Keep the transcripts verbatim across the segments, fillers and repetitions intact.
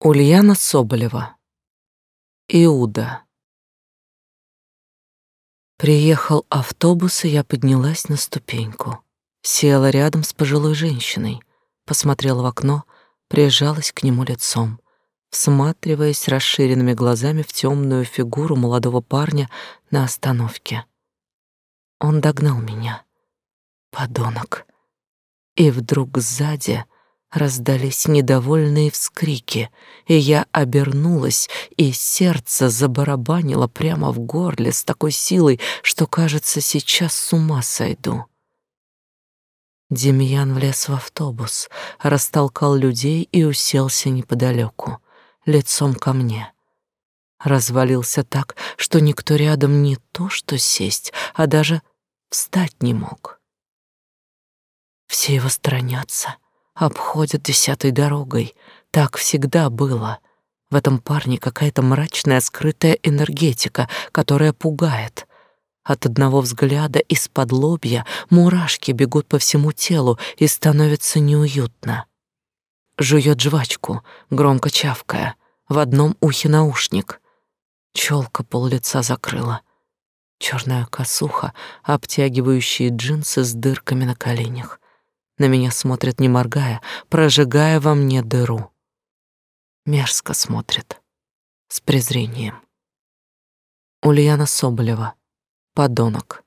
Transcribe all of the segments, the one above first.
Ульяна Соболева. Иуда. Приехал автобус, и я поднялась на ступеньку. Села рядом с пожилой женщиной, посмотрела в окно, прижалась к нему лицом, всматриваясь расширенными глазами в темную фигуру молодого парня на остановке. Он догнал меня. Подонок. И вдруг сзади раздались недовольные вскрики, и я обернулась, и сердце забарабанило прямо в горле с такой силой, что, кажется, сейчас с ума сойду. Демьян влез в автобус, растолкал людей и уселся неподалеку, лицом ко мне. Развалился так, что никто рядом не то что сесть, а даже встать не мог. Все его сторонятся, обходят десятой дорогой. Так всегда было. В этом парне какая-то мрачная скрытая энергетика, которая пугает. От одного взгляда из-под лобья мурашки бегут по всему телу и становится неуютно. Жует жвачку, громко чавкая, в одном ухе наушник. Челка пол-лица закрыла. Черная косуха, обтягивающие джинсы с дырками на коленях. На меня смотрит, не моргая, прожигая во мне дыру. Мерзко смотрит, с презрением. Ульяна Соболева. Подонок.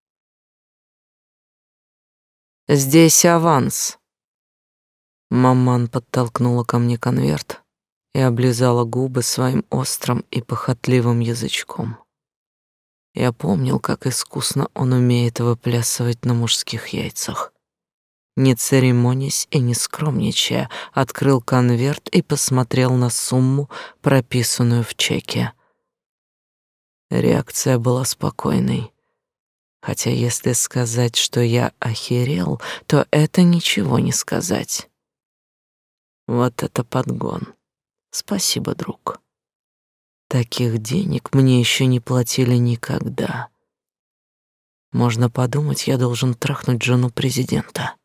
«Здесь аванс». Маман подтолкнула ко мне конверт и облизала губы своим острым и похотливым язычком. Я помнил, как искусно он умеет выплясывать на мужских яйцах. Не церемонясь и не скромничая, открыл конверт и посмотрел на сумму, прописанную в чеке. Реакция была спокойной. Хотя если сказать, что я охерел, то это ничего не сказать. Вот это подгон. Спасибо, друг. Таких денег мне еще не платили никогда. Можно подумать, я должен трахнуть жену президента.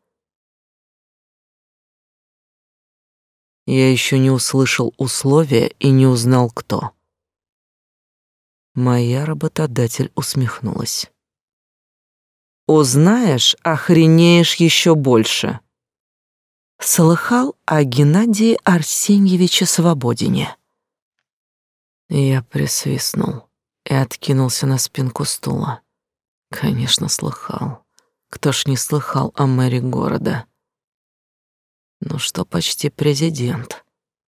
Я еще не услышал условия и не узнал, кто. Моя работодатель усмехнулась. «Узнаешь, охренеешь еще больше». Слыхал о Геннадии Арсеньевиче Свободине? Я присвистнул и откинулся на спинку стула. Конечно, слыхал. Кто ж не слыхал о мэре города? Ну что, почти президент.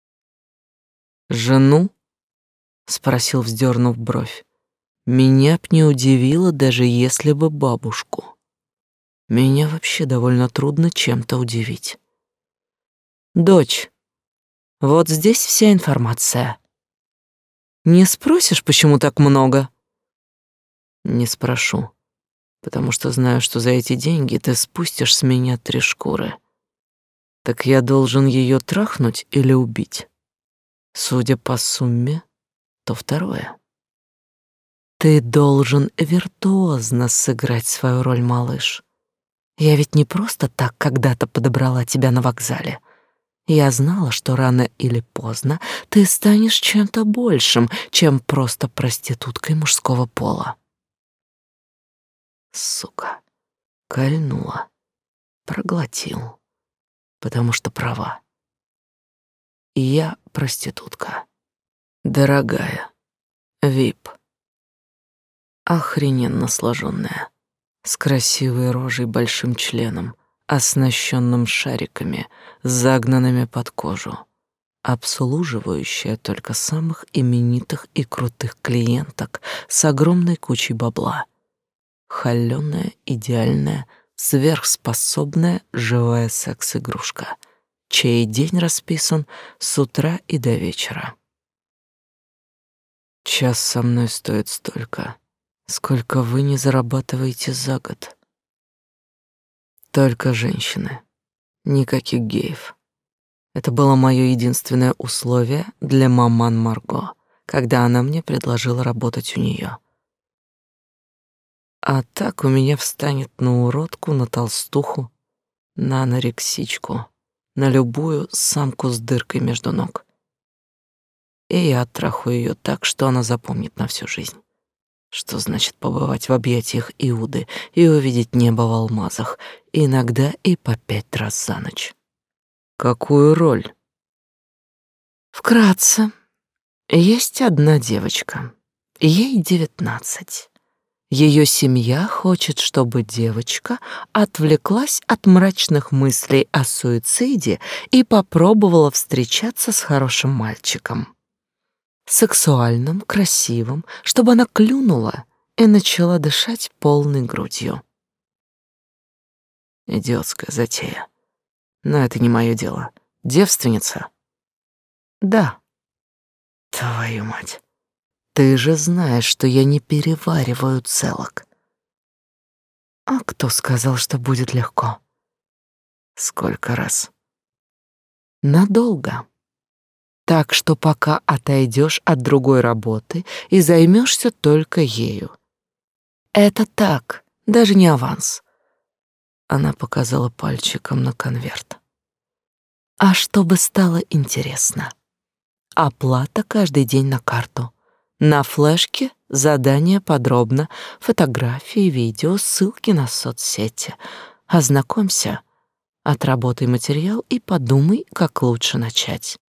«Жену?» — спросил, вздернув бровь. Меня б не удивило, даже если бы бабушку. Меня вообще довольно трудно чем-то удивить. «Дочь, вот здесь вся информация. Не спросишь, почему так много?» «Не спрошу, потому что знаю, что за эти деньги ты спустишь с меня три шкуры. Так я должен ее трахнуть или убить? Судя по сумме, то второе. Ты должен виртуозно сыграть свою роль, малыш. Я ведь не просто так когда-то подобрала тебя на вокзале. Я знала, что рано или поздно ты станешь чем-то большим, чем просто проституткой мужского пола». Сука, кольнула, проглотил. Потому что права. Я проститутка. Дорогая. Вип. Охрененно сложенная. С красивой рожей, большим членом, оснащенным шариками, загнанными под кожу. Обслуживающая только самых именитых и крутых клиенток с огромной кучей бабла. Холёная, идеальная, сверхспособная живая секс-игрушка, чей день расписан с утра и до вечера. Час со мной стоит столько, сколько вы не зарабатываете за год. Только женщины, никаких геев. Это было мое единственное условие для маман Марго, когда она мне предложила работать у нее. А так у меня встанет на уродку, на толстуху, на анорексичку, на любую самку с дыркой между ног. и я оттрахаю ее так, что она запомнит на всю жизнь. Что значит побывать в объятиях Иуды и увидеть небо в алмазах, иногда и по пять раз за ночь. Какую роль? Вкратце, есть одна девочка. Ей девятнадцать. Ее семья хочет, чтобы девочка отвлеклась от мрачных мыслей о суициде и попробовала встречаться с хорошим мальчиком. Сексуальным, красивым, чтобы она клюнула и начала дышать полной грудью. Идиотская затея. Но это не мое дело. Девственница? Да. Твою мать. Ты же знаешь, что я не перевариваю целок. А кто сказал, что будет легко? Сколько раз? Надолго. Так что пока отойдешь от другой работы и займешься только ею. Это так, даже не аванс. Она показала пальчиком на конверт. А чтобы стало интересно. Оплата каждый день на карту. На флешке задание подробно, фотографии, видео, ссылки на соцсети. Ознакомься, отработай материал и подумай, как лучше начать.